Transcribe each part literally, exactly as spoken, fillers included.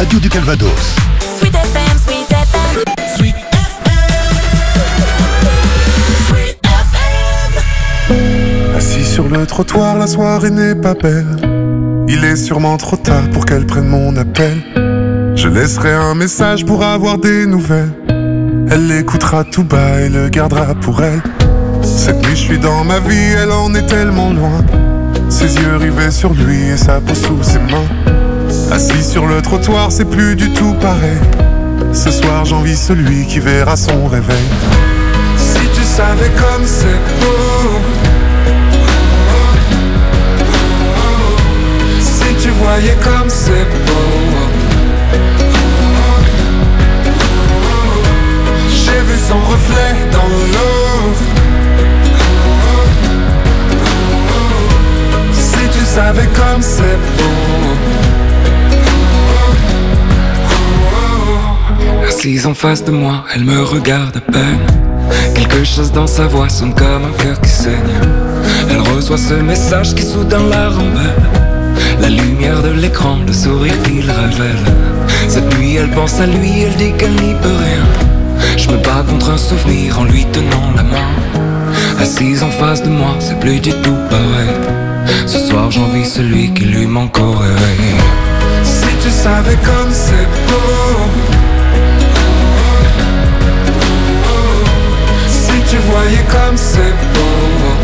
radio du Calvados. Sweet F M, Sweet F M, Sweet F M, Sweet F M. Assis sur le trottoir, la soirée n'est pas belle. Il est sûrement trop tard pour qu'elle prenne mon appel. Je laisserai un message pour avoir des nouvelles. Elle l'écoutera tout bas et le gardera pour elle. Cette nuit je suis dans ma vie, elle en est tellement loin. Ses yeux rivés sur lui et sa peau sous ses mains. Assis sur le trottoir, c'est plus du tout pareil. Ce soir j'envie celui qui verra son réveil. Si tu savais comme c'est beau, si tu voyais comme c'est beau. J'ai vu son reflet dans l'eau. Si tu savais comme c'est beau. Assise en face de moi, elle me regarde à peine. Quelque chose dans sa voix sonne comme un cœur qui saigne. Elle reçoit ce message qui soudain la rembelle. La lumière de l'écran, le sourire qu'il révèle. Cette nuit elle pense à lui, elle dit qu'elle n'y peut rien. Je me bats contre un souvenir en lui tenant la main. Assise en face de moi, c'est plus du tout pareil. Ce soir j'envie celui qui lui manque au réveil. Si tu savais comme c'est beau. Si tu voyais comme c'est beau.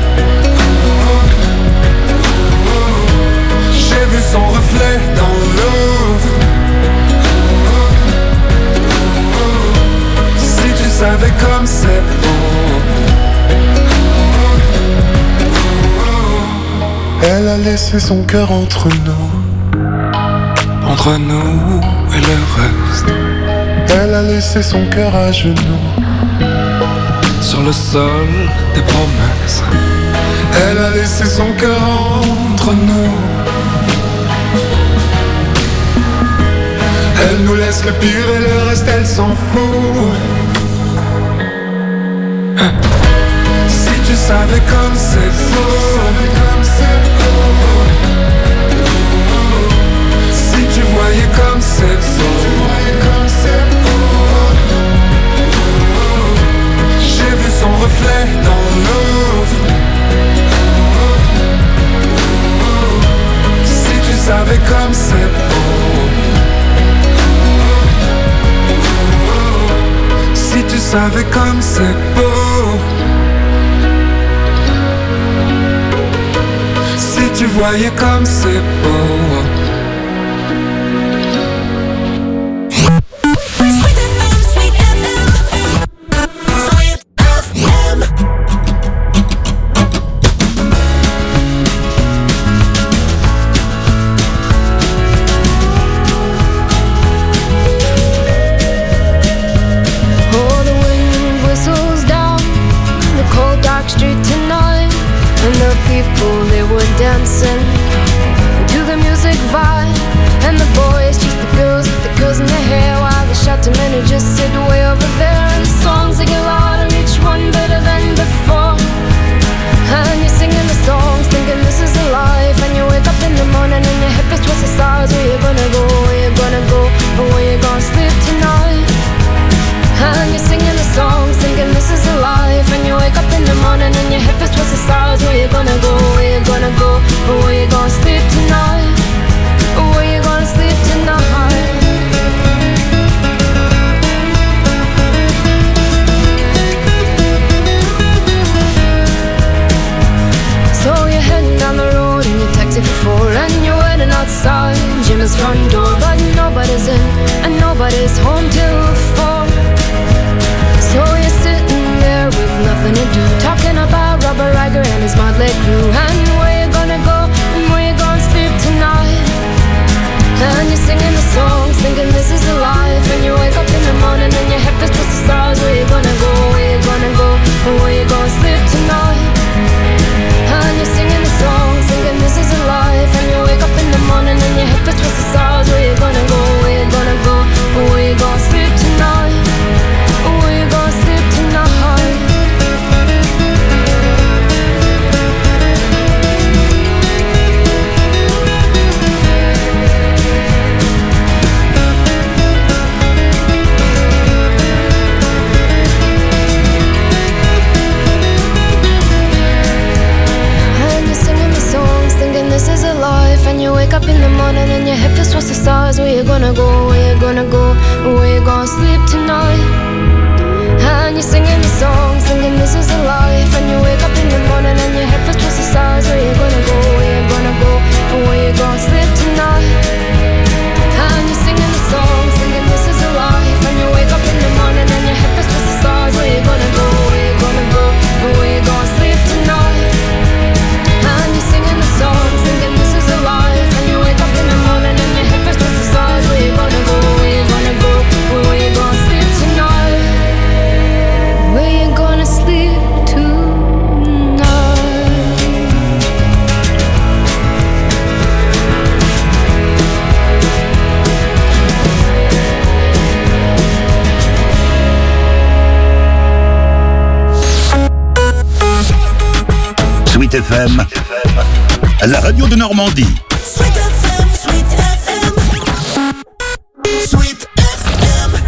J'ai vu son reflet dans l'eau. Si tu savais comme c'est beau. Elle a laissé son cœur entre nous. Entre nous et le reste. Elle a laissé son cœur à genoux. Sur le sol des promesses. Elle a laissé son cœur entre nous. Elle nous laisse le pire et le reste elle s'en fout. Si tu savais comme c'est beau. Si tu voyais comme c'est beau. J'ai vu son reflet dans l'eau. Si tu savais comme c'est beau. Si tu savais comme c'est beau. Si tu voyais comme c'est beau. Dancing to the music vibe, and the boys chase the girls with the girls in their hair, while the shouting men who just sit way over there. And the songs they get louder, each one better than before. And you're singing the songs, thinking this is a life. And you wake up in the morning and your hip is twisted sides. Where you gonna go? Where you gonna go? Or where you gonna sleep tonight? And you're singing the songs, thinking this is a life. And you wake up in the morning and your hip is twisted sides. Where you gonna go? Where you gonna go? Or where you gonna sleep tonight? Or where you gonna sleep tonight? gonna go, where you gonna go, where you gonna sleep tonight? And you're singing the song, singing this is a life. And you wake up in the morning and your head feels twisted sides. Where you gonna go, where you gonna go, and where you gonna sleep tonight? And you're singing the song, singing this is a life. And you wake up in the morning and your head feels twisted sides. Where you gonna go, where you gonna go, and where you gonna sleep tonight? And you're singing the song, singing this is a life. And you wake up in the morning and your head feels twisted sides. Where you gonna go, where you gonna go, and where you gonna sleep tonight? Where you gonna sleep tonight? Sweet F M, la radio de Normandie. Sweet F M, Sweet F M, Sweet F M.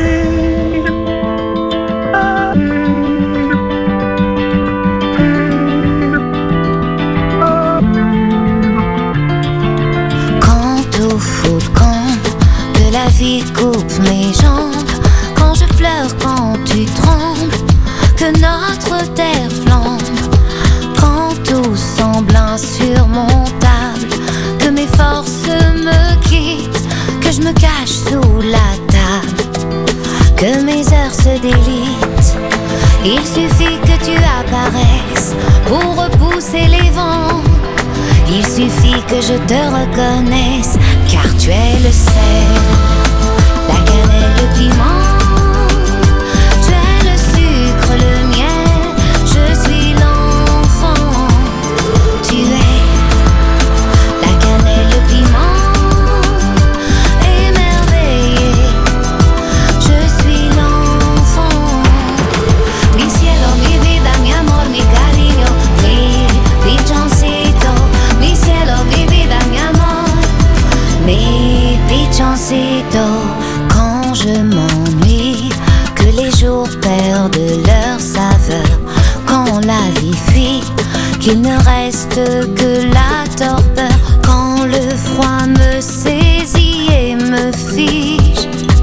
Quand au fond le camp, que la vie coupe mes jambes, quand je pleure, quand tu trembles, que notre terre flambe, quand tout semble insurmontable, que mes forces me quittent, que je me cache sous la table, que mes heures se délitent. Il suffit que tu apparaisses pour repousser les vents. Il suffit que je te reconnaisse, car tu es le sel, la cannelle, le piment. Tu es le sucre, le miel, je suis l'enfant. Tu es la cannelle, le piment, émerveillé. Je suis l'enfant. Mi cielo, mi vida, mi amor, mi cariño, mi pichoncito. Mi cielo, mi vida, mi amor, mi pichoncito. Quand je m'ennuie, que les jours perdent leur saveur, quand la vie fuit, qu'il ne reste que la torpeur, quand le froid me saisit et me fige,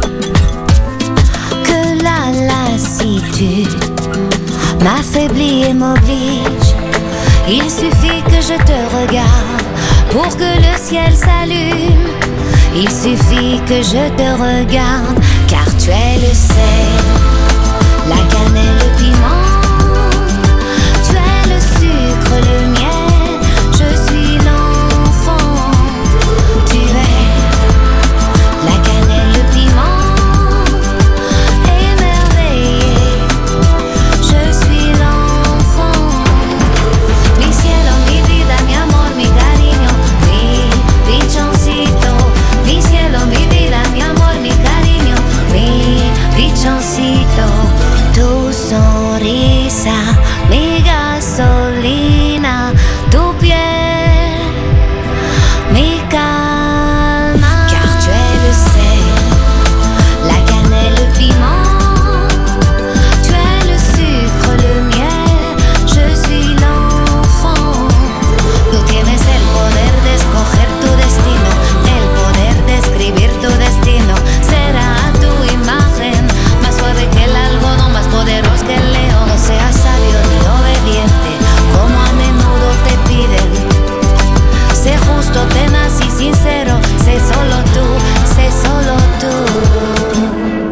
que la lassitude m'affaiblit et m'oblige. Il suffit que je te regarde pour que le ciel s'allume. Il suffit que je te regarde, car tu es le sel, la cannelle, le piment. Tu es le sucre, le miel, je suis l'enfant. Tu es la cannelle, le piment, émerveillé. Je suis l'enfant. Mi cielo, mi vida, mi amor, mi cariño, mi pichoncito. Mi cielo, mi vida, mi amor, mi cariño, mi pichoncito. Tu sonrisa, mi gasolina, tu piel, mi calma. Car tu es le sel, la cannelle, le piment. Tu es le sucre, le miel, je suis l'enfant. Tú tienes el poder de escoger tu destino, el poder de escribir tu destino. Será tu imagen, más suave que el algodón, más poderoso que el león. No seas sabio ni obediente, como a menudo te piden. Sé justo, tenaz y sincero, sé solo tú, sé solo tú.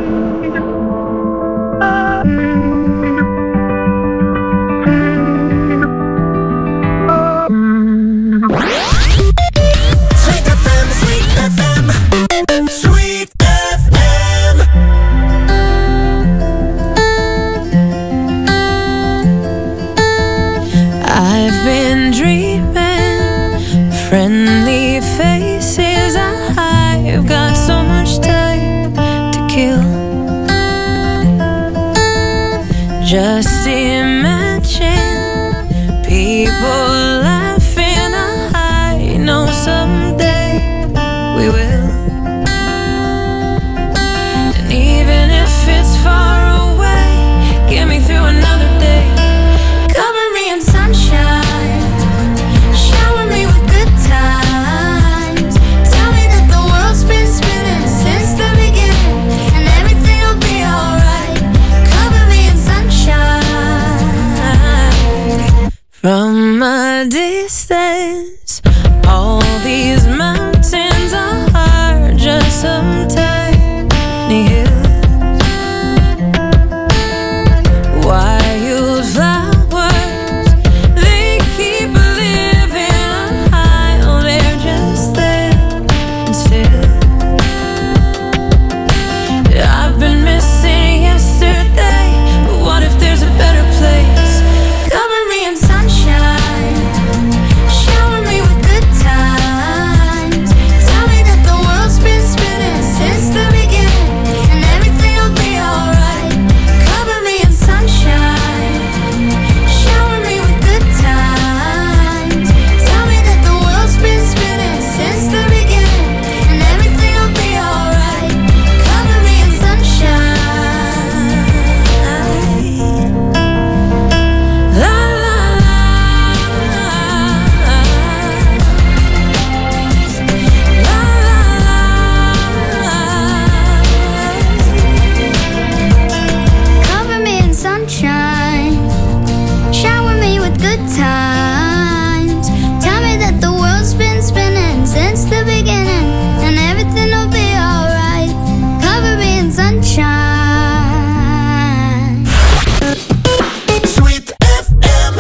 Sweet F M, Sweet F M, Sweet F M. I've been dreaming, friendly faces. I've got so much time to kill. Just imagine people laughing. I know someday we will. And even if it's far away, get me through another day. Cover me in sunshine, shower me with good times. Tell me that the world's been spinning is. All these mountains are just some tiny hills. Wildflowers, they keep living high. Oh, they're just there and still. I've been missing yesterday, but what if there's a better place? Cover me in sunshine, shower me with good times. Tell me that the world's been spinning since the beginning, and everything will be alright. Cover me in sunshine, shower me with good times. Tell me that the world's been spinning since the beginning, and everything will be alright. Cover me in sunshine. La la la. La la la. Cover me in sunshine, shower me with good times. Tell me that the world's been spinning since the beginning, and everything will be alright. Cover me in sunshine. Sweet F M.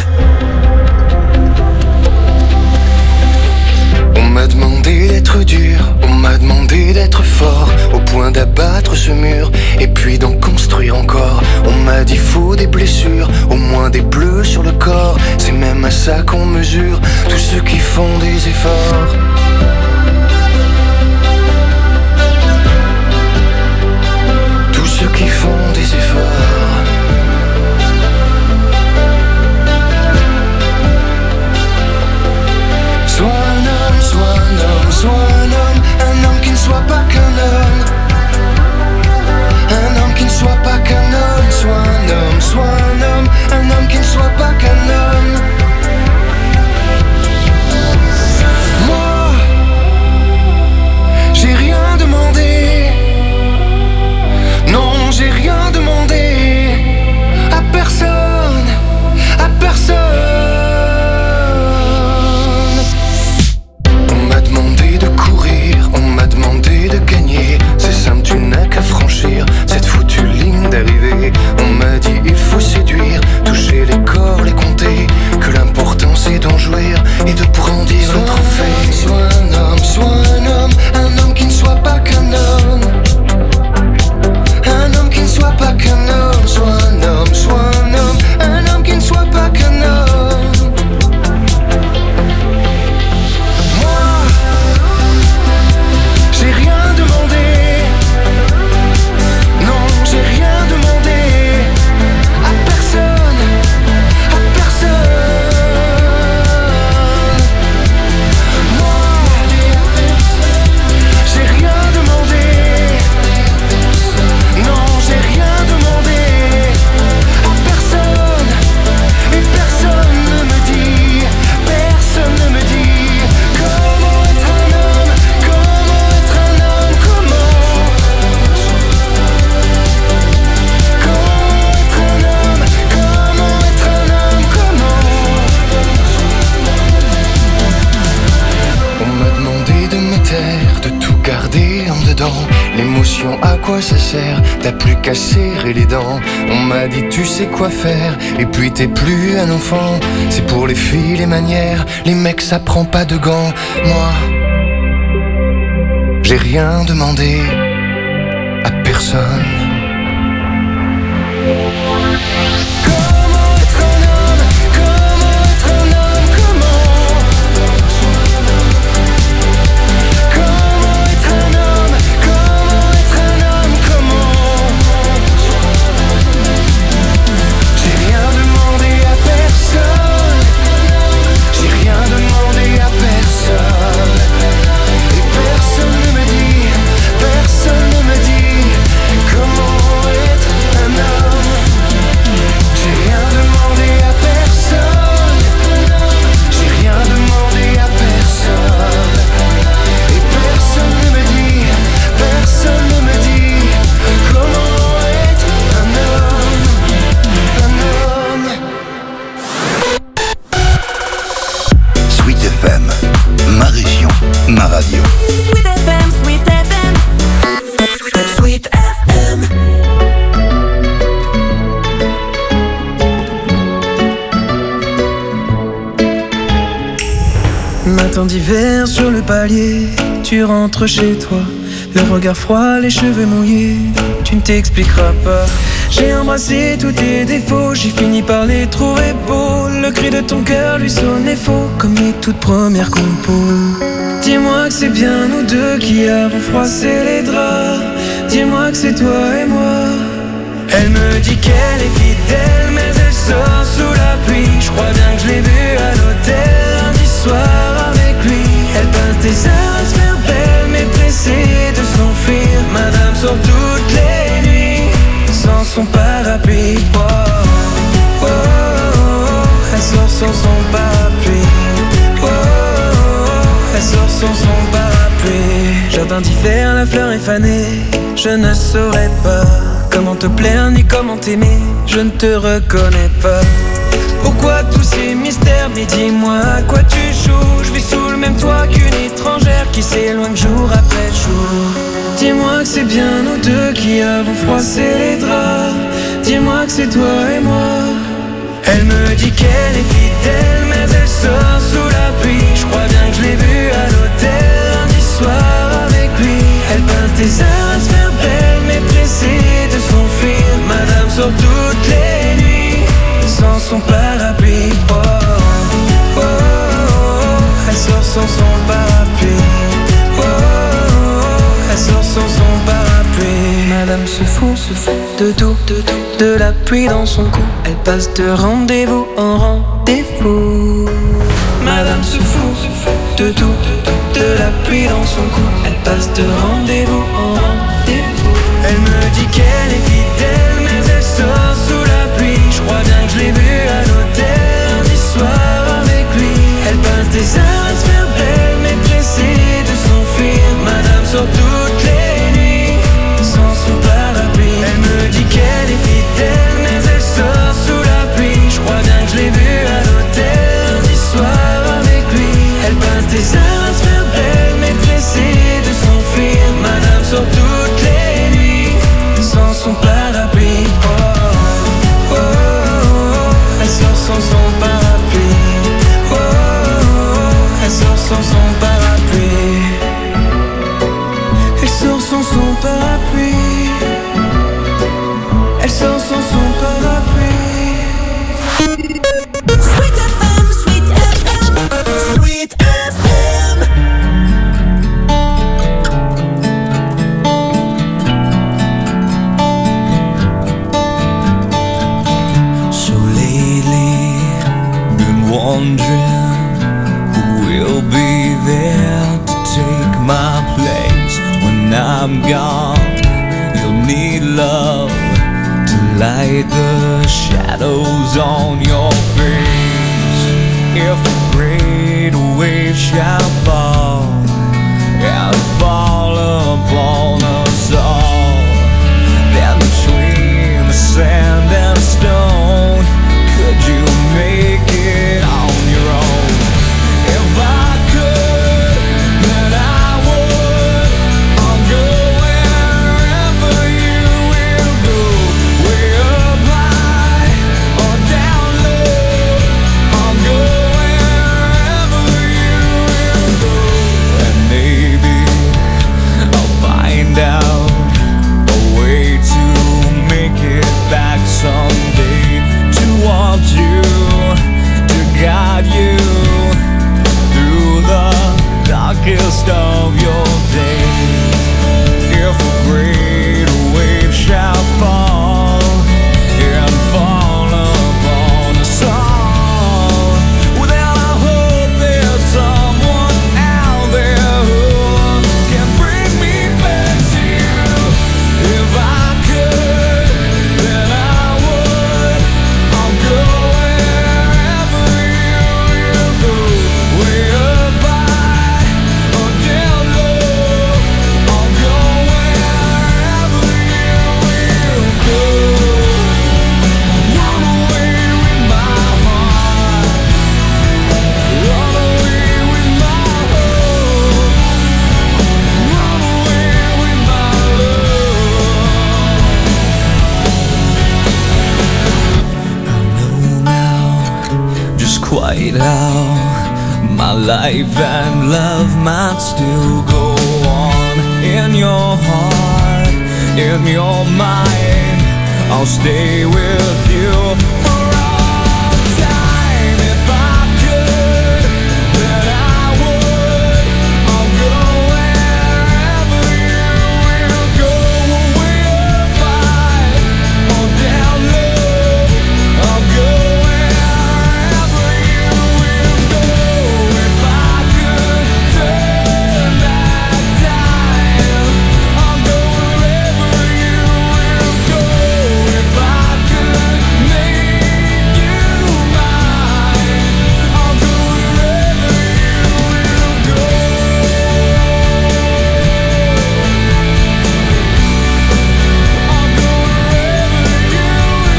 On m'a demandé d'être dur, on m'a demandé d'être fort, au point d'abattre ce mur, et puis d'en construire encore. On m'a dit faut des blessures, au moins des bleus sur le corps. C'est même à ça qu'on mesure tous ceux qui font des efforts. Tous ceux qui font des efforts. Sois un homme, sois un homme, sois un homme, un homme qui ne soit pas qu'un homme. Un homme qui ne soit pas qu'un homme, sois un homme, sois un homme, un homme qui ne soit pas qu'un homme. Moi, j'ai rien demandé. Non, j'ai rien demandé à personne, à personne. On m'a demandé de courir, on m'a demandé de gagner. C'est simple, tu n'as qu'à franchir cette foutue ligne d'arrivée. On m'a dit il faut séduire, toucher les corps, les compter, que l'important c'est d'en jouir et de brandir le trophée. Sois un homme, sois un homme, un homme qui ne soit pas qu'un homme. Un homme qui ne soit pas qu'un homme, sois un homme, sois un homme, un homme qui ne soit pas qu'un homme. Moi, j'ai rien demandé. Non, j'ai rien demandé à personne, à personne. Moi, j'ai rien demandé. Non, j'ai rien demandé à personne. Et personne ne me dit, personne ne me dit comment être un homme, comment être un homme, comment. Comment être un homme, comment être un homme, comment. On m'a demandé de me taire, de tout garder en dedans. L'émotion, à quoi ça sert? T'as plus qu'à serrer les dents. On m'a dit tu sais quoi faire, et puis t'es plus un enfant. C'est pour les filles les manières, les mecs ça prend pas de gants. Moi, j'ai rien demandé à personne. Comment être un homme, comment être un homme, comment. Comment être un homme, comment être un homme, comment. J'ai rien demandé à personne. J'ai rien demandé à personne. Et personne ne me dit, personne ne me dit comment matin d'hiver sur le palier, tu rentres chez toi, le regard froid, les cheveux mouillés, tu ne t'expliqueras pas. J'ai embrassé tous tes défauts, j'ai fini par les trouver beaux. Le cri de ton cœur lui sonnait faux, comme les toutes premières compos. Dis-moi que c'est bien nous deux qui avons froissé les draps. Dis-moi que c'est toi et moi. Elle me dit qu'elle est fidèle, mais elle sort sous la pluie. Je crois bien que je l'ai vue à l'hôtel lundi soir avec lui. Elle passe des heures à se faire belle, mais pressée de s'enfuir. Madame sort toutes les nuits sans son parapluie. Oh, oh, oh, oh. Elle sort sans son parapluie. Oh, oh, oh. Elle sort sans son parapluie. Jardin d'hiver, la fleur est fanée. Je ne saurais pas comment te plaire ni comment t'aimer. Je ne te reconnais pas. Pourquoi tous ces mystères? Mais dis-moi à quoi tu joues. Je vis sous le même toit qu'une étrangère qui s'éloigne jour après jour. Dis-moi que c'est bien nous deux qui avons froissé les draps. Dis-moi que c'est toi et moi. Elle me dit qu'elle est fidèle, mais elle sort sous la pluie. Je crois bien que je l'ai vue à l'hôtel lundi soir avec lui. Elle passe des heures à se faire belle, mais pressée de s'enfuir. Madame sort toutes les nuits sans son parapluie. Oh, oh, oh, oh. Elle sort sans son parapluie. Oh, oh, oh. Elle sort sans son parapluie. Madame se fout, se fout de tout, de tout, de la pluie dans son cou. Elle passe de rendez-vous en rendez-vous. Madame se fout, se fout de tout, de tout, de la pluie dans son cou. Elle passe de rendez-vous en rendez-vous. Elle me dit qu'elle est fidèle, mais elle sort sous la pluie. Je crois bien que je l'ai vue à l'hôtel lundi soir avec lui. Elle passe des heures à se faire belle, mais pressée de s'enfuir. Madame sort toutes les nuits sans son parapluie. Elle me dit qu'elle est fidèle, mais elle sort sous la pluie. Je crois bien que je l'ai vue à l'hôtel lundi soir avec lui. Elle passe des heures à se faire belle, mais pressée de s'enfuir. Madame sort toutes les nuits sans son parapluie. Oh, oh, oh, oh. Elle sort sans son parapluie. Oh, oh, oh. Elle sort sans son parapluie. Elle sort sans son parapluie. Elle sort sans son parapluie. Sweet F M, Sweet F M, Sweet F M. So lately, been wondering who will be there to take my place when I'm gone. You'll need love to light the shadows on your face. If a great wave shall fall and fall upon us all, then between the sand and stone, could you make it on your own? If I could, then I would. I'll go wherever you will go, way up high or down low. I'll go wherever you will go, and maybe I'll find out a way to make it back someday, to want you, to guide you through the darkest of your days. If a great wave shall fall and fall upon us all, well, then I hope there's someone out there who can bring me back to you. If I could, then I would. I'll go wherever you will go, way up high or down low. I'll go wherever you will go. Run away with my heart, run away with my hope, run away with my love. I know now just quite how my life and love might still go on. In your heart, in your mind, I'll stay with you for all time. If I could, then I would. I'll go wherever you will go. We'll fight all down low. I'll go wherever you will go. If I could turn back time, I'll go wherever you will go. If I could make you mine, I'll go wherever you will go. I'll go wherever you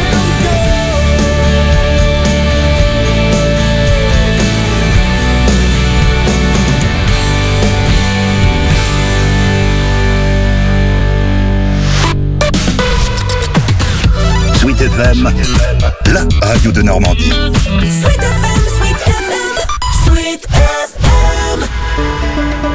Sweet F M, la radio de Normandie. Sweet F M, Sweet F M, Sweet F M.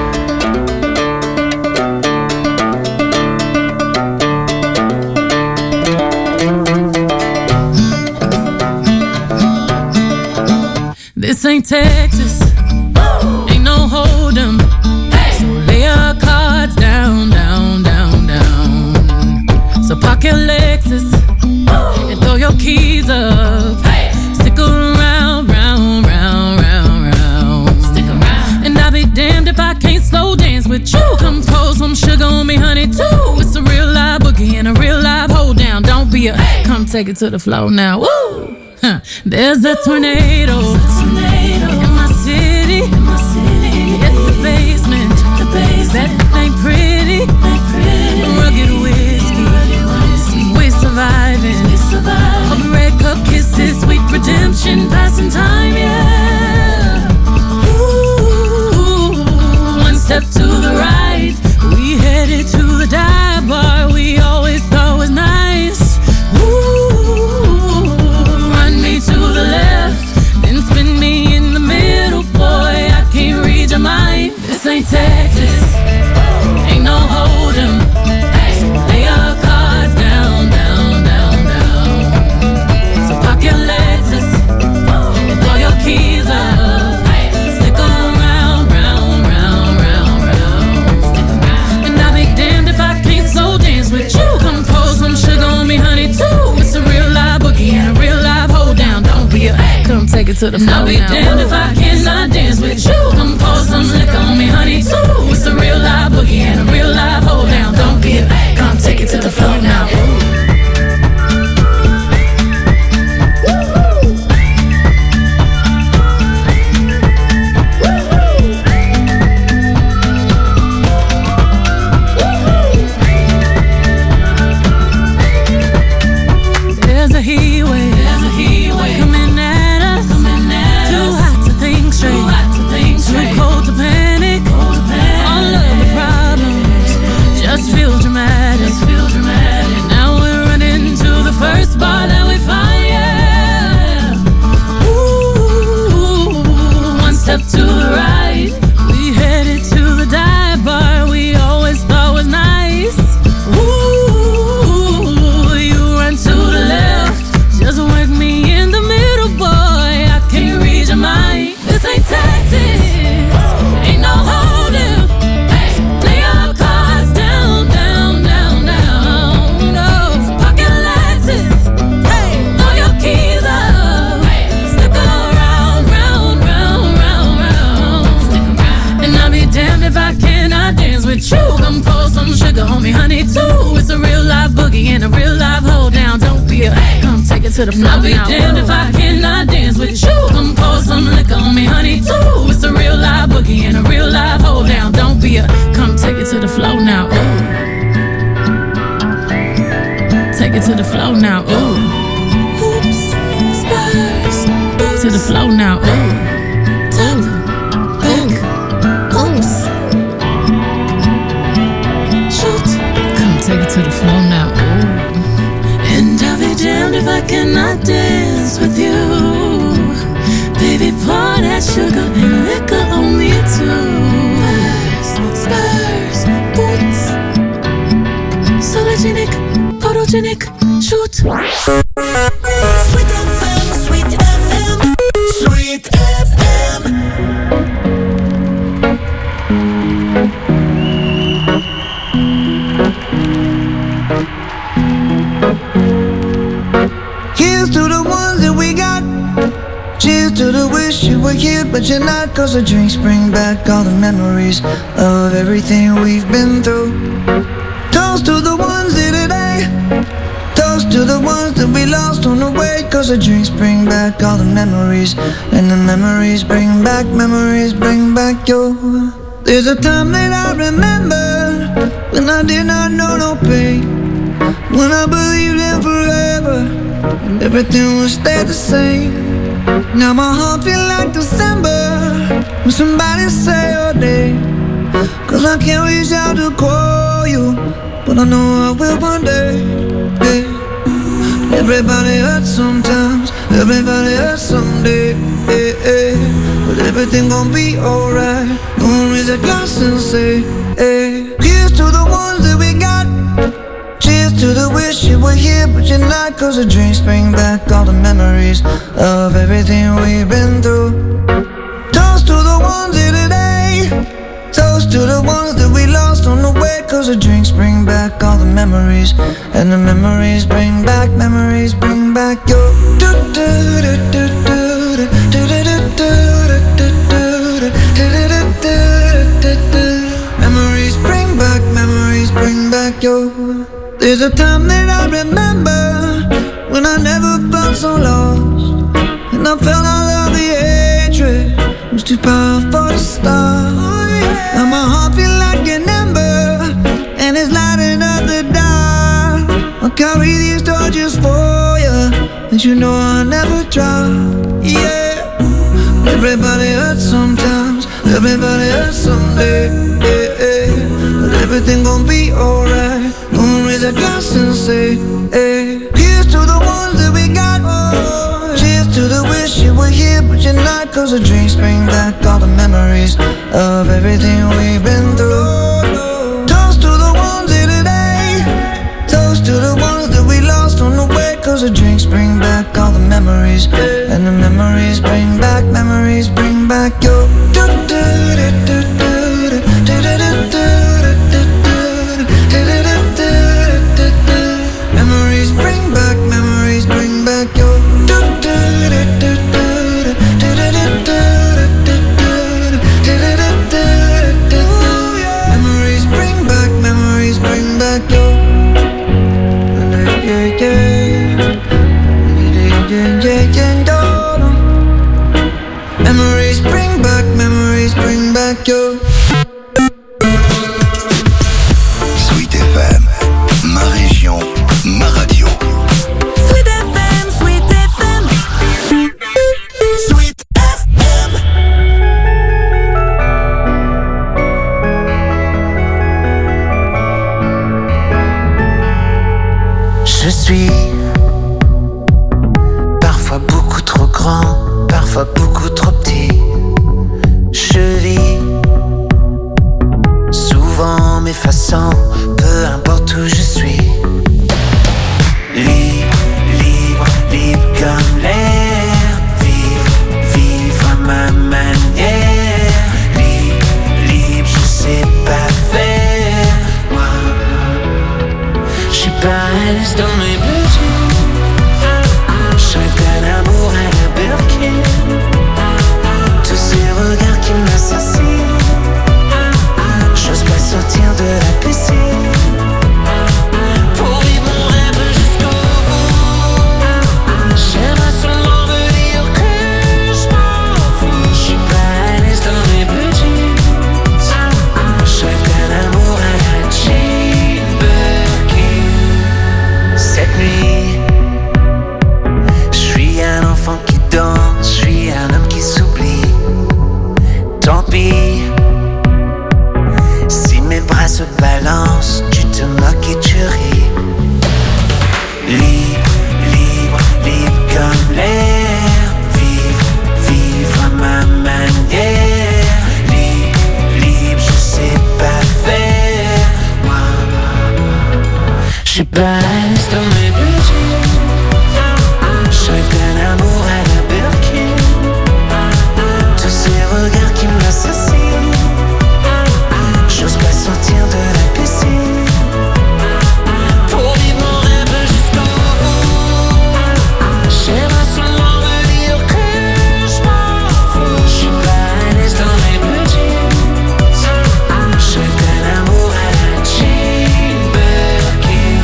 This ain't Texas, ain't no hold'em. So lay your cards down, down, down, down. So park your Lexus and throw your keys up. Stick around, round, round, round, round. Stick around. And I'll be damned if I can't slow dance with you. Come pour some sugar on me, honey, too. It's a real live boogie and a real live hold down. Don't be a, come take it to the floor now. Woo! Huh. There's a tornado in my city. It's the basement. That ain't pretty. Rugged whiskey. We're surviving. All the red cup kisses, sweet redemption, passing time, yeah. Ooh, one step to the right, we headed to the dive bar we always thought was nice. Ooh, run me to the left, then spin me in the middle, boy, I can't read your mind. This ain't Texas, ain't no hold'em. So lay your cards down, down, down, down. So park your Lexus and throw your keys up. Stick around, round, round, round, round. And I'll be damned if I can't slow dance with you. Come pour some sugar on me, honey, too. It's a real live boogie and a real live hold down. Don't be a, come take it to the floor now. I'll be damned if I cannot dance with you. Come pour some liquor on me, honey, too. It's a real live boogie and a real live hold down. Don't be a, come take it to the floor now. Ooh. There's a heat wave, there's a heat wave coming at us, coming at too us. Hot to think straight, too hot to think straight, too cold to panic, cold to panic. All of the problems just feel dramatic, just feel dramatic. Now we're running to the first bar that we find, yeah. Ooh, one step to the right, we headed to the dive bar we always thought was nice. Ooh, you run to the left, just work me in the middle, boy, I can't read your mind. This ain't Texas, ain't no hold'em. Lay your cards down, down, down, down. No, park your Lexus, throw your keys up. Stick around, round, round, round, round. And I'll be damned if I cannot dance with you. Come pour some sugar on me, honey, too. It's a real live boogie and a real live hold down. Don't be a, come take it to the floor. I'll be damned if I cannot dance with you. Come pour some liquor on me, honey, too. It's a real live boogie and a real live hold down. Don't be a, come take it to the floor now. Ooh. Take it to the floor now. Ooh. Oops, spurs. To the floor now. Ooh. Top, back, oops. Shoot. Come take it to the floor now. Ooh. And I'll be damned if I cannot dance with you. Baby, part all that sugar and liquor on me too. Spurs, boots, sologenic, photogenic, shoot. Sweet F M, Sweet F M, Sweet F M. Here's to the ones that we got. Cheers to the wish you were here but you're not. Cause the drinks bring back all the memories of everything we've been through. Toast to the ones here today. Toast to the ones that we lost on the way. Cause the drinks bring back all the memories. And the memories bring back, memories bring back your. There's a time that I remember when I did not know no pain, when I believed in forever and everything would stay the same. Now my heart feel like December when somebody say your name. Cause I can't reach out to call you, but I know I will one day. Hey. Everybody hurts sometimes, everybody hurts someday. Hey, hey. But everything gon' be alright. Gonna raise a glass and say, hey. Here's to the ones that we got. Cheers to the wish you were here but you're not. Cause the drinks bring back all the memories of everything we've been through. Toast to the ones here today. Toast to the ones that we lost on the way. Cause the drinks bring back all the memories. And the memories bring back, memories bring back your. Memories bring back, memories bring back your. There's a time that I remember when I never felt so lost, and I felt all of the hatred was too powerful to stop. Now my heart feel like an ember and it's lighting up the dark. I'll carry these torches for you, and you know I'll never drop. Yeah. Everybody hurts sometimes, everybody hurts someday. Yeah, yeah. But everything gon' be alright. Gonna raise a glass and say, hey. Here's to the ones that we got. Oh. Cheers to the wish you were here but you're not. Cause the drinks bring back all the memories of everything we've been through. Toast to the ones here today. Toast to the ones that we lost on the way. Cause the drinks bring back all the memories. And the memories bring back, memories bring back your. Memories bring back, memories bring back your. Memories bring back, memories bring back your. Yeah, yeah, yeah, yeah, memories bring back, memories bring back your. Sweet F M, ma région, ma radio. Sweet F M, Sweet F M, Sweet F M. Je suis parfois beaucoup trop grand, parfois beaucoup trop petit. Je vis souvent m'effaçant, peu importe où je suis. Libre, libre, libre comme l'air. Vivre, vivre à ma manière. Libre, libre, je sais pas faire. Moi, je suis pas à l'aise dans mes budgets. Je rêve d'un amour à la Birkin. Tous ces regards qui m'assassinent. J'ose pas sortir de la piscine. baisse dans mes blue jeans. Je rêve d'un amour à la Birkin. Tous ces regards qui m'assassinent. J'ose pas sortir de la piscine. Pour vivre mon rêve jusqu'au bout. J'aimerais seulement me dire que je m'en fous. Je suis pas à l'aise dans mes blue jeans. Je rêve d'un amour à la Jean Birkin.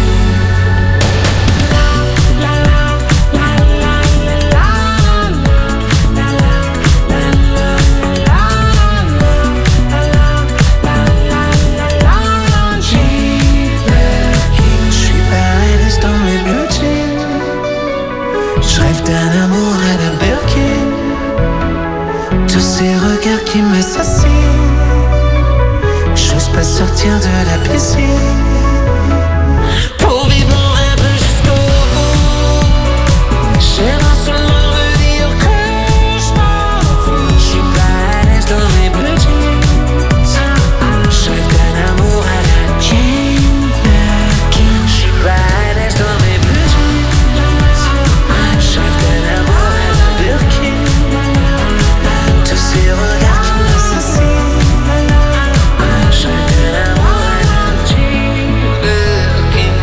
D'un amour à la Birkin. Tous ces regards qui m'assassinent. J'ose pas sortir de la piscine. Pour vivre mon rêve jusqu'au bout. J'aimerais seulement me dire que je m'en fous. Je suis pas à l'aise dans mes blue jeans. Je rêve d'un amour à la Jean Birkin. Je suis pas à l'aise dans mes blue jeans. Je rêve d'un amour à la Birkin. Tous ces regards qui m'assassinent. Je rêve d'un amour à la Jean Birkin.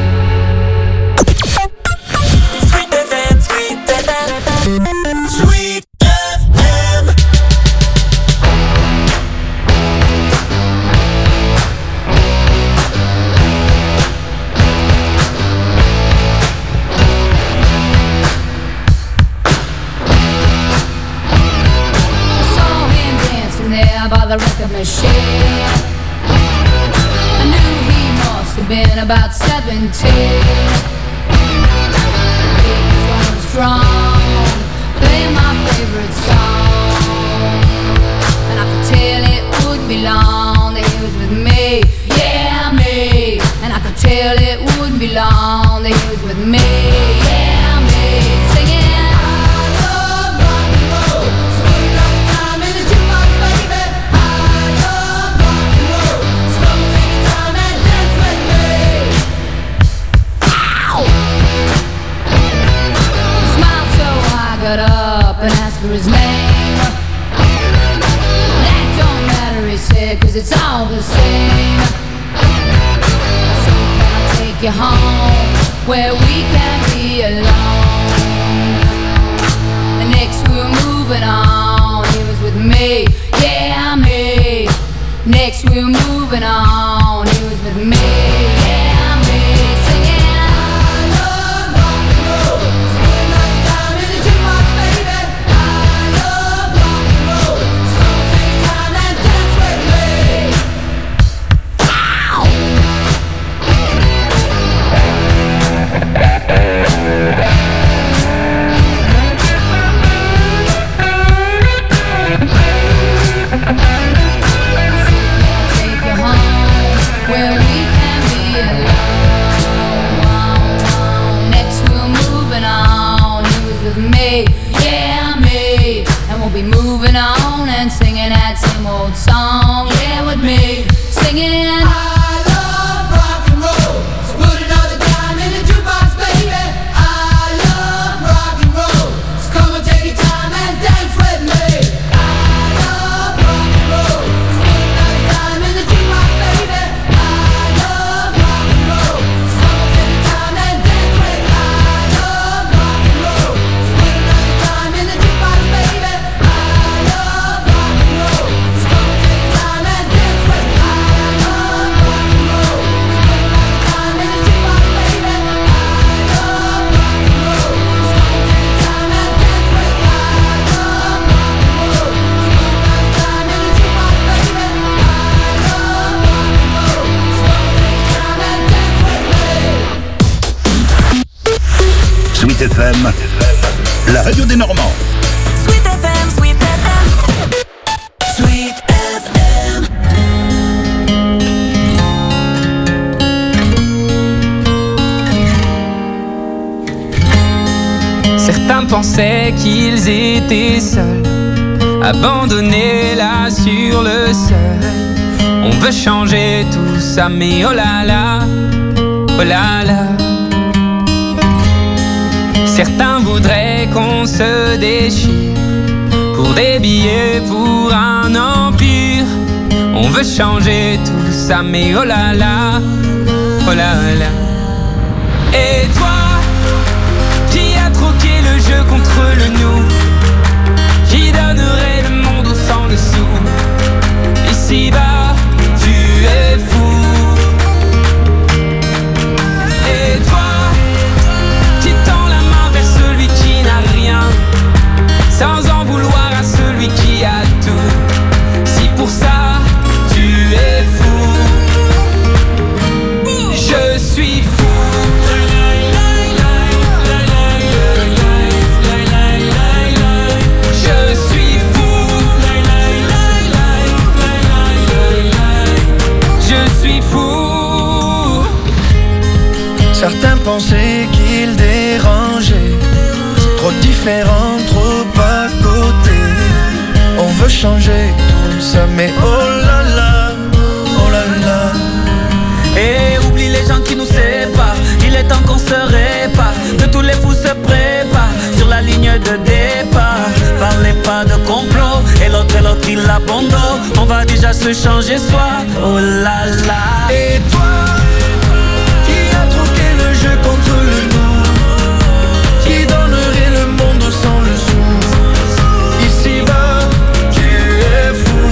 Sweet F M, Sweet F M, Sweet F M. Saw him dancing there by the record machine. I knew he must have been about seventeen. He was going strong, playing my favorite song, and I could tell it wouldn't be long that he was with me, yeah me. And I could tell it wouldn't be long that he was with me, yeah me. Singing. Got up and asked for his name. That don't matter, he said, cause it's all the same. So can I take you home where we can be alone? And next we were moving on. He was with me, yeah me. Next we were moving on. He was with me, yeah me. Singing. Take you home where we can be alone. Next we're moving on. He was with me, yeah me. And we'll be moving on and singing that same old song, yeah, with me, singing. Sweet F M, la radio des Normands. Sweet F M, Sweet F M, Sweet F M. Certains pensaient qu'ils étaient seuls, abandonnés là sur le seuil. On veut changer tout ça, mais oh là là, oh là là. Certains voudraient qu'on se déchire pour des billets, pour un empire. On veut changer tout ça, mais oh là là, oh là là. Et toi, qui a troqué le jeu contre le nous, qui donnerait le monde au sang dessous. Ici-bas, tu es fou. Et toi, qui tend la main vers celui qui n'a rien, sans en vouloir à celui qui a tout. Si pour ça, tu es fou, je suis fou. Certains pensaient qu'ils dérangeaient, trop différents, trop à côté. On veut changer tout ça, mais oh là là, oh là là. Et oublie les gens qui nous séparent, il est temps qu'on se répare, que tous les fous se préparent sur la ligne de départ. Parlez pas de complot, et l'autre et l'autre il abandonne. On va déjà se changer soi, oh là là. Et toi, jeu contre le nous, qui donnerait le monde sans le sou. Ici-bas, tu es fou.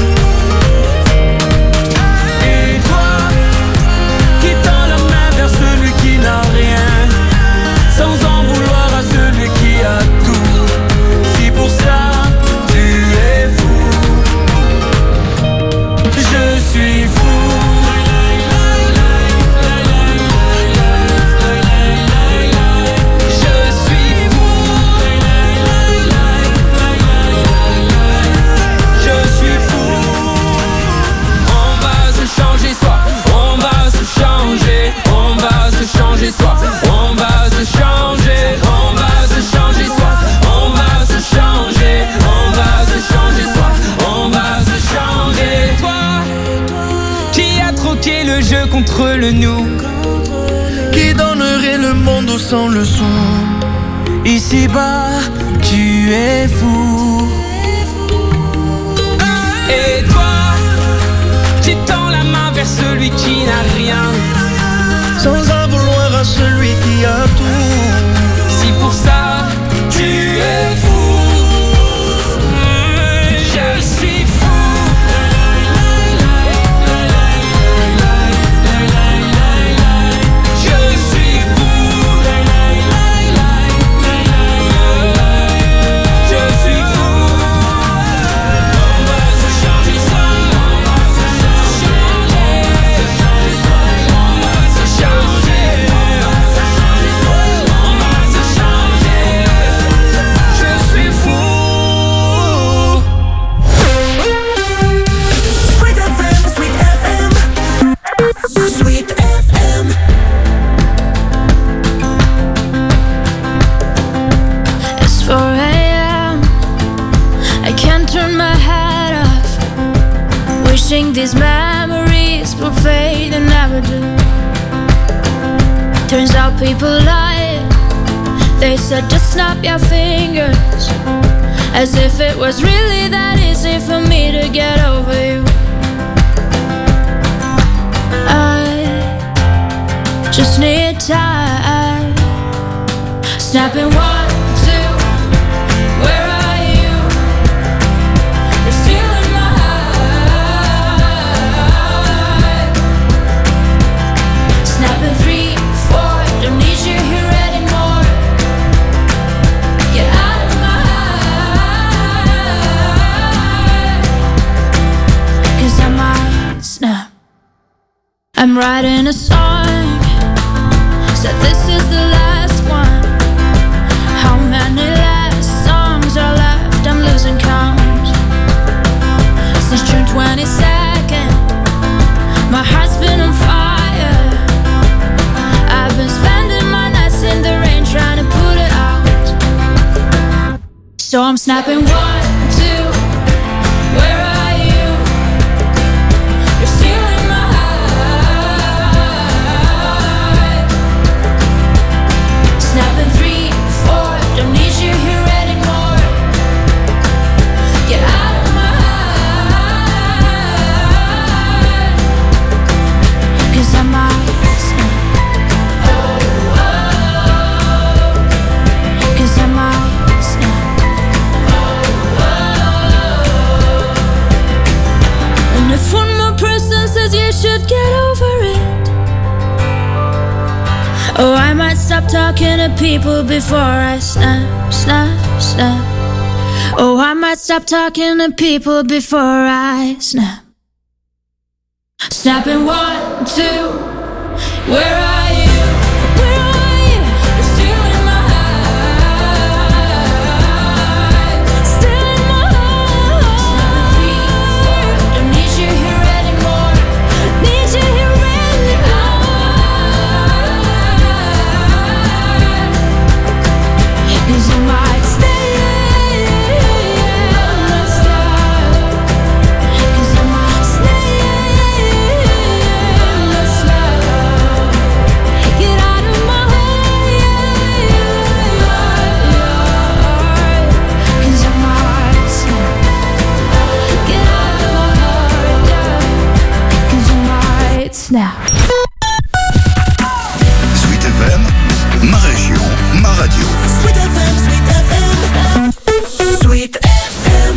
Et toi, qui tend la main vers celui qui n'a rien, sans en vouloir à celui qui a tout. Si pour ça, tu es fou, je suis fou. Changer soi, on va se changer, on va se changer soi, on va se changer, on va se changer soi, on va se changer. Toi, qui a troqué le jeu contre le nous, qui donnerait le monde sans le sou. Ici-bas, tu es fou. Et toi, qui tend la main vers celui qui n'a rien, sans en vouloir à celui qui a tout. Si pour ça, tu es fou, je suis fou. Je suis fou. Je suis fou. On va se changer ça, on va se changer, on va se changer, on va se changer, on va se changer. Je suis fou. Sweet F M, Sweet F M, Sweet F M. It's four a.m. I can't turn my head off, wishing these memories will fade and never do. Turns out people lie. They said just snap your fingers, as if it was really that easy for me to get over you. I just need time. Snapping one, two, where are you? You're still in my heart. Snapping three, four, don't need you here anymore. Get out of my heart, 'cause I might snap. I'm writing a song, said this is the last one. How many last songs are left? I'm losing count. Since June twenty-second, my heart's been on fire. I've been spending my nights in the rain trying to put it out. So I'm snapping one, two, where are you? You're still in my heart. stop talking to people before I snap, snap, snap. Oh, I might stop talking to people before I snap. Snapping one, two, where are you? Where are you? You're still in my heart. Still in my heart. Snapping three, four, don't need you here anymore. Need you here anymore. 'Cause I might stay. Snap. Sweet F M, ma région, ma radio. Sweet F M, Sweet F M, Sweet F M.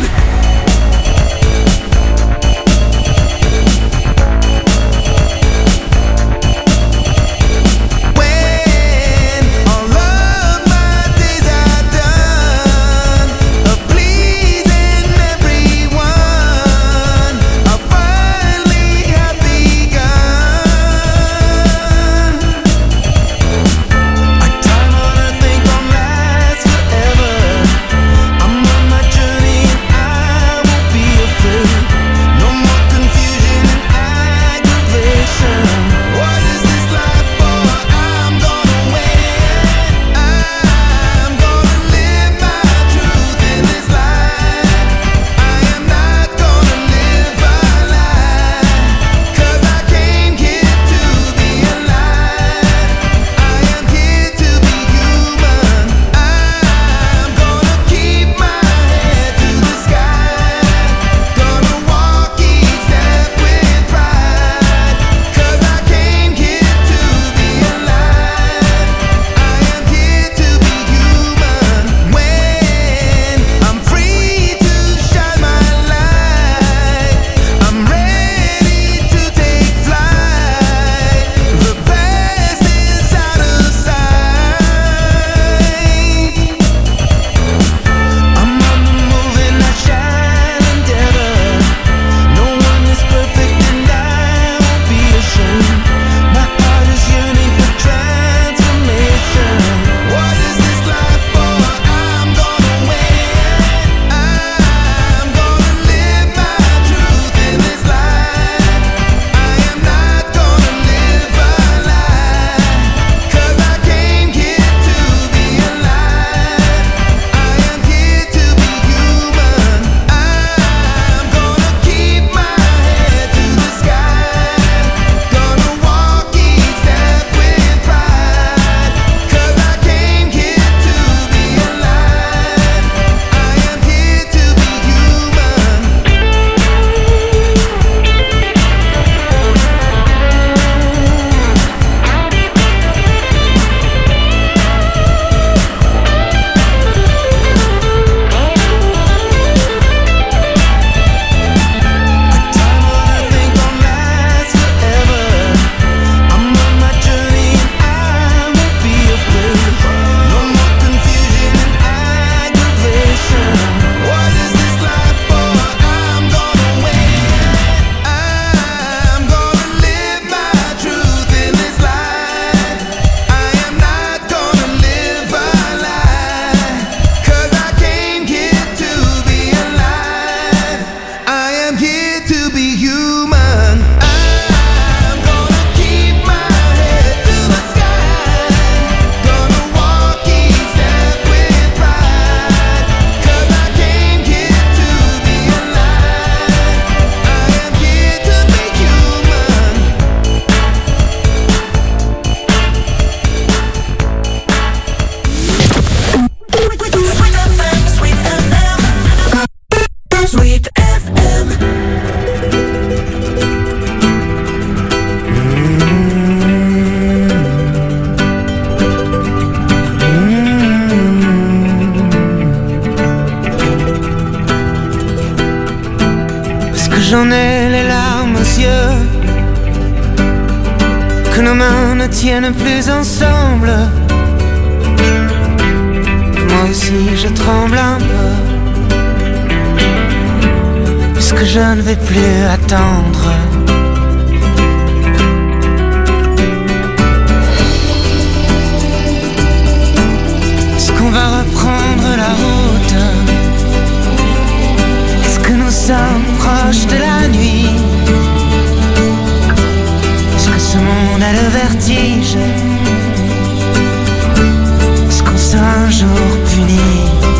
When all of my days are done of pleasing everyone, I'll finally have begun. Our time on earth ain't gon' last forever. I'm on my journey and I won't be afraid. No more confusion and aggravation. What is this life for? I'm gonna win. I'm gonna live my truth in this life. I am not gonna live a lie. 'Cause I came here to be alive. I am here to be human. I'm gonna keep my head to the sky. Gonna walk each step with pride. 'Cause I came here to be alive. I am here to be human. When I'm free to shine my light, I'm ready to take flight. The past is out of sight. I'm on the move and I shine endeavor. No one is perfect and I won't be ashamed. My heart is yearning for transformation. What is this life for? I'm gonna win. I'm gonna live my truth in this life. I am not gonna live a lie. 'Cause I came here to be alive. I am here to be human. I'm gonna keep my head to the sky. Gonna walk each step with pride. 'Cause I came here to be alive. I am here to be human. Our time on earth ain't gon' last forever. I'm on my journey and I won't be afraid. No more confusion and aggravation. What is this life for? I'm gonna win. I'm gonna live my truth in this life. I am not gonna live a lie. 'Cause I came here to be alive. I am here to be human. I'm gonna keep my head to the sky. Gonna walk each step with pride. 'Cause I came here to be alive. I am here to be human. Sweet F M, Sweet F M, Sweet F M. Parce que j'en ai les larmes aux yeux, que nos mains ne tiennent plus ensemble. Moi aussi je tremble un peu, puisque je ne vais plus attendre. Est-ce qu'on va reprendre la route? Est-ce que nous sommes proches de la nuit? Est-ce que ce monde a le vertige? Est-ce qu'on sera un jour puni?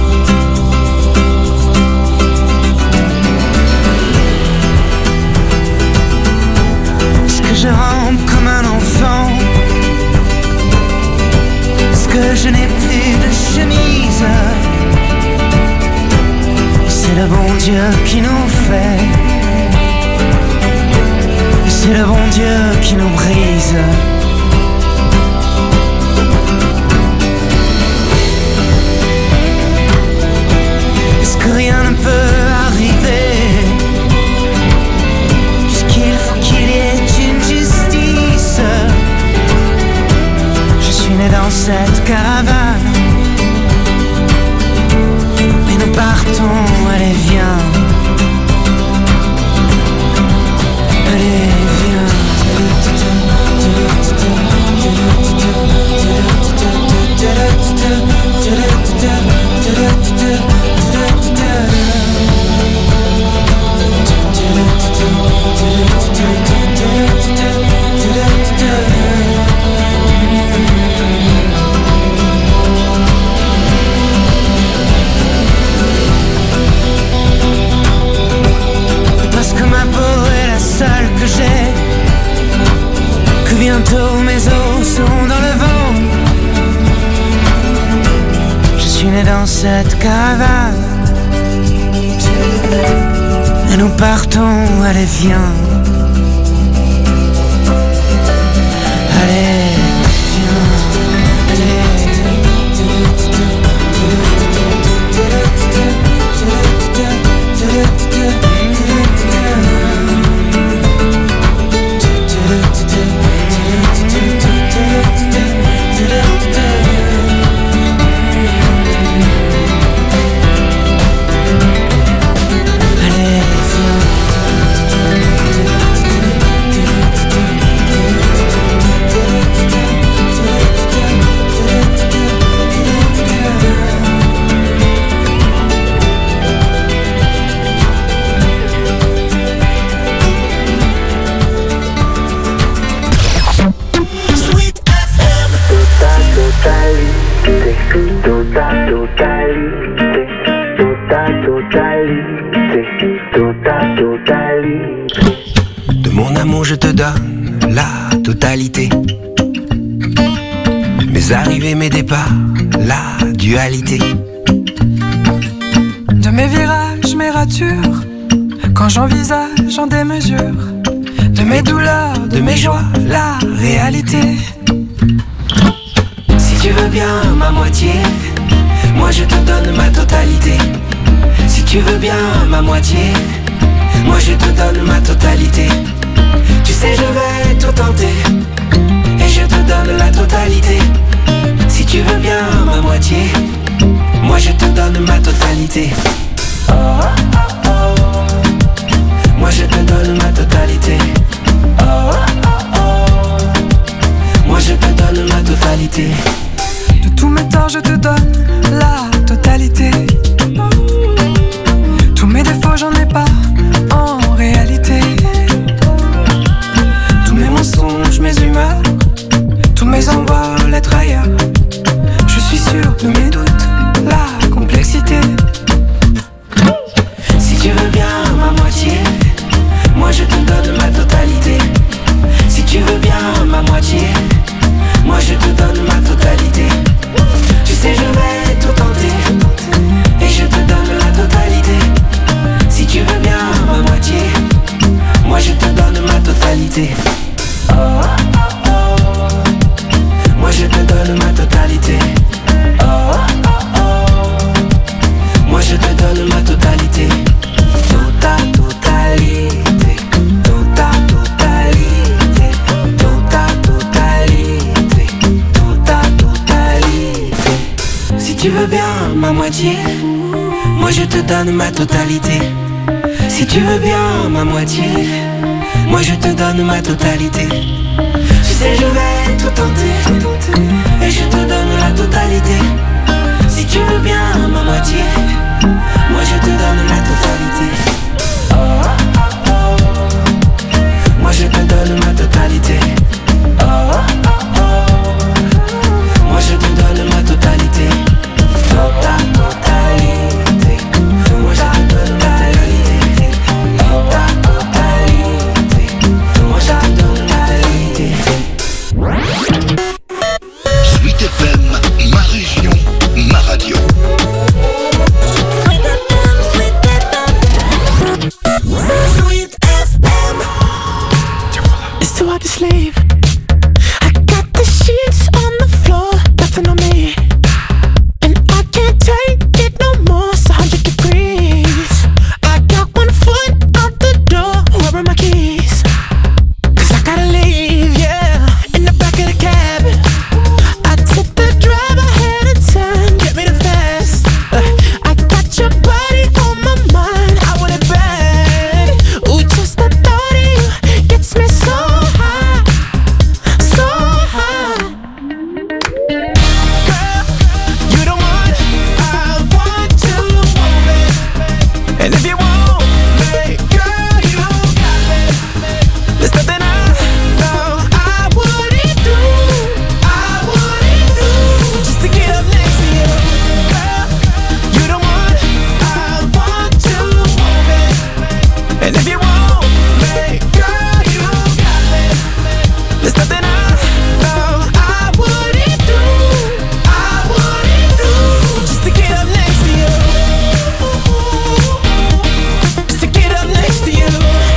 Est-ce que je rampe comme un enfant? Est-ce que je n'ai plus de chemise? C'est le bon Dieu qui nous fait, c'est le bon Dieu qui nous brise. Est-ce que rien ne peut arriver, puisqu'il faut qu'il y ait une justice? Je suis né dans cette caravane, mais nous partons, allez viens. Allez viens. Parce que ma peau est la seule que j'ai, que bientôt mes os seront dans le vent. Je suis né dans cette caravane, et nous partons, allez viens. Allez viens, allez. De mon amour je te donne la totalité, mes arrivées, mes départs, la dualité. De mes virages, mes ratures, quand j'envisage en démesure, de mes douleurs, de mes joies, la réalité. Si tu veux bien ma moitié, moi je te donne ma totalité. Si tu veux bien ma moitié, moi je te donne ma totalité. Tu sais je vais tout tenter, et je te donne la totalité. Si tu veux bien ma moitié, moi je te donne ma totalité. Oh, oh, oh, oh. Moi je te donne ma totalité. Oh, oh, oh, oh. Moi je te donne ma totalité. De tous mes torts je te donne la totalité. Tous mes défauts j'en ai pas en réalité. Tous mes mensonges, mes humeurs, tous mes envols, être ailleurs. Je suis sûr de mes doutes, la complexité. Si tu veux bien ma moitié, moi je te donne ma totalité. Si tu veux bien ma moitié, moi je te donne ma totalité. Tu sais je vais tout tenter, et je te donne la totalité. Si tu veux bien ma moitié, moi je te donne ma totalité. Oh, oh, oh, oh. Moi je te donne ma totalité. Oh, oh, oh, oh. Moi je te donne ma totalité. Tota totalité, tota totalité, tota totalité, tota totalité. Si tu veux bien moitié, moi je te donne ma totalité. Si tu veux bien ma moitié, moi je te donne ma totalité. Tu sais je vais tout tenter, et je te donne la totalité. Si tu veux bien ma moitié, moi je te donne la totalité. Oh, oh, oh. Moi je te donne ma totalité. Oh, oh, oh. Moi je te donne ma totalité. Tota, totalité. Moi je te donne ma totalité. Tota, totalité. Moi je te donne ma totalité. Sweet F M, ma région, ma radio. Sweet F M. It's too hard to sleep. I got the sheets on the floor, nothing on me. And I can't take it no more, it's a hundred degrees. I got one foot out the door, where are my keys? Cause I gotta leave, yeah, in the back of the cab. I took the drive ahead of time, get me the fast. uh, I got your body on my mind, I want it bad. Ooh, just the thought of you gets me so high, so high. Girl, you the one I want to want me. And if you want me, girl, you got me. There's nothing I know I wouldn't do, I wouldn't do, just to get up next to you. Girl, you the one I want to want me. And if you want me, girl, you got me. There's nothing I know I wouldn't do, I wouldn't do, just to get up next to you. Just to get up next to you.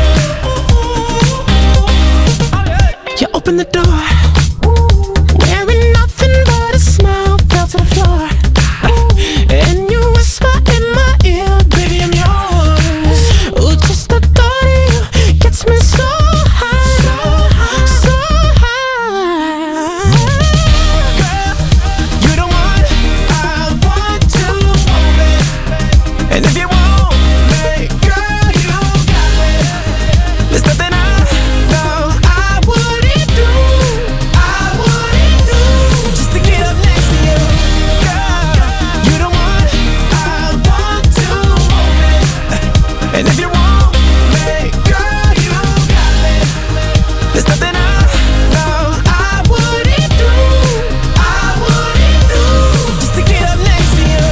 You open the door, wearing nothing but a smile, fell to the floor. And you whisper in my ear, baby, I'm yours. Ooh, just the thought of you gets me so high, so high. Girl, you the one I want to want me. And if you want me, girl, you got me. There's nothing I know I wouldn't do, I wouldn't do, just to get up next to you. Girl, you the one I want to want me. And if you want me, girl, you got me. There's nothing I know I wouldn't do, I wouldn't do, just to get up next to you.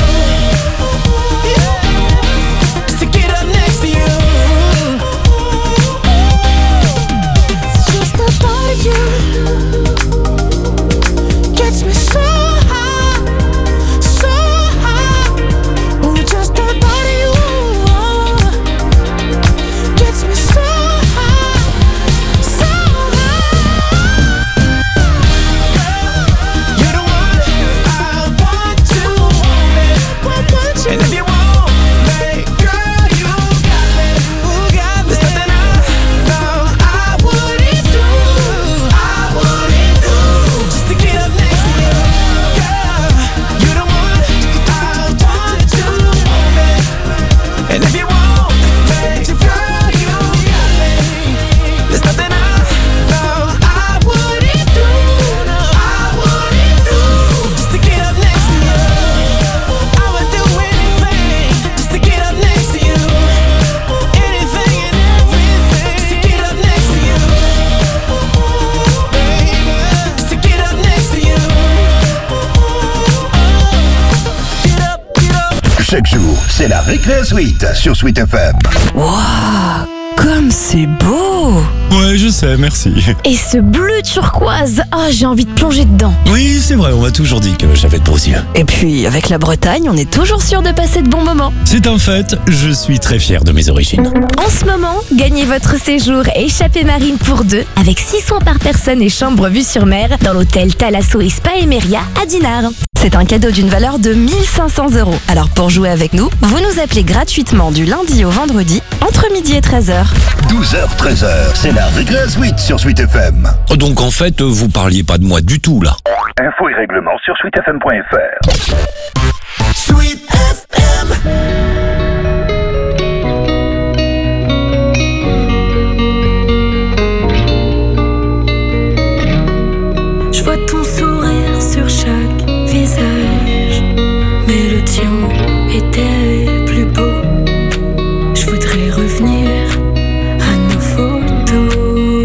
Yeah, just to get up next to you. Just the thought of you gets me so high, so high. Ooh, just the thought of you gets me so high, so high. Girl, you're the one I want to want me. And if you want me, girl, you got me, you got me. There's nothing I know I wouldn't do, I wouldn't do, just to get up next to you. Girl, you're the one I want to want me. And if you want me, girl, you got me. There's nothing I know I wouldn't do, I wouldn't do, just to get up next to you. I would do anything just to get up next to you. Anything and everything just to get up next to you. Baby, just to get up next to you. Get up, get up. Chaque jour, c'est la Récré Suite sur Sweet F M. Waouh, comme c'est beau! Ouais, je sais, merci. Et ce bleu turquoise, ah, j'ai envie de plonger dedans. Oui, c'est vrai, on m'a toujours dit que j'avais de beaux yeux. Et puis, avec la Bretagne, on est toujours sûr de passer de bons moments. C'est un fait, je suis très fier de mes origines. En ce moment, gagnez votre séjour échappée marine pour deux avec six soins par personne et chambre vue sur mer dans l'hôtel Thalasso et Spa Emeria à Dinard. C'est un cadeau d'une valeur de mille cinq cents euros. Alors pour jouer avec nous, vous nous appelez gratuitement du lundi au vendredi entre midi et treize heures. douze heures treize heures, c'est la Récré Suite sur Sweet F M. Donc en fait, vous parliez pas de moi du tout là. Infos et règlements sur sweet f m point f r. Sweet F M. Je vois ton sourire sur chaque visage, mais le tien était plus beau. Je voudrais revenir à nos photos.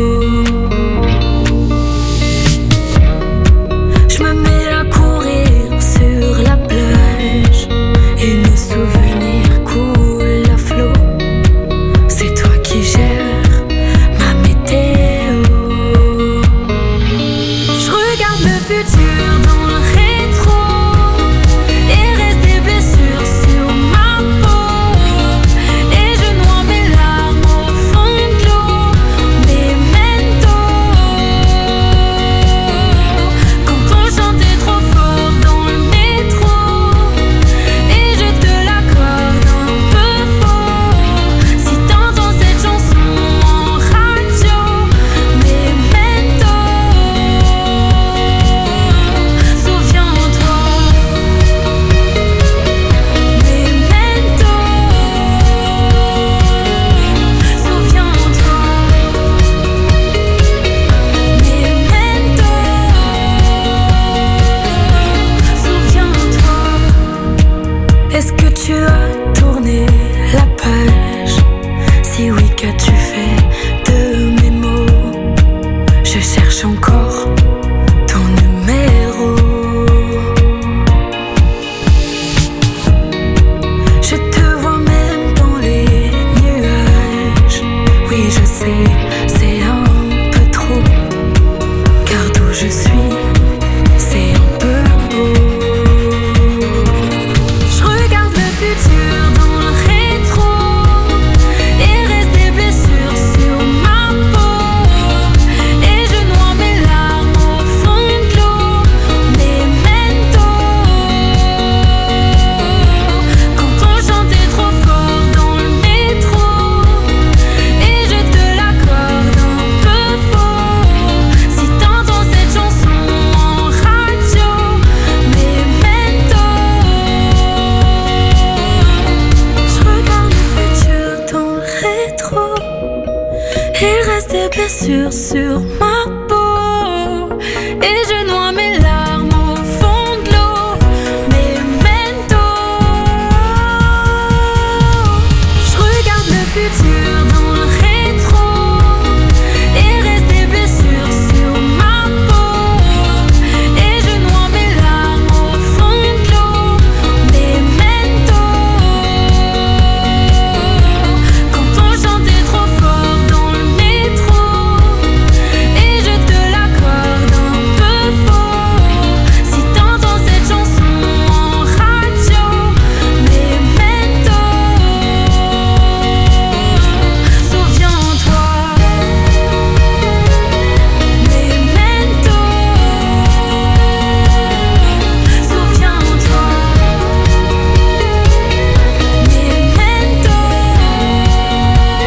Je me mets à courir sur la plage et nos souvenirs coulent à flot. C'est toi qui gères ma météo. Je regarde le futur dans le rétro et reste des blessures sur ma peau. Et je noie mes larmes au fond de l'eau. Memento. Quand on chantait trop fort dans le métro et je te l'accorde un peu faux. Si t'entends cette chanson en radio, Memento. Souviens-toi, Memento. Souviens-toi, Memento. Souviens-toi. Est-ce que tu as tourné la page? Si oui, qu'as-tu fait de mes mots? Je cherche encore ton numéro. Je te vois même dans les nuages. Oui, je sais, c'est un peu trop. Car d'où je suis, c'est un peu beau. Je regarde le futur dans le rétro et reste des blessures sur ma peau. Et je noie mes larmes au fond de l'eau. Memento. Quand on chantait trop fort dans le métro et je te l'accorde un peu faux. Si t'entends cette chanson en radio, Memento. Je regarde le futur dans le rétro. Il reste des blessures sur ma peau. Et je noie mes larmes au fond de l'eau. Memento. Je regarde le futur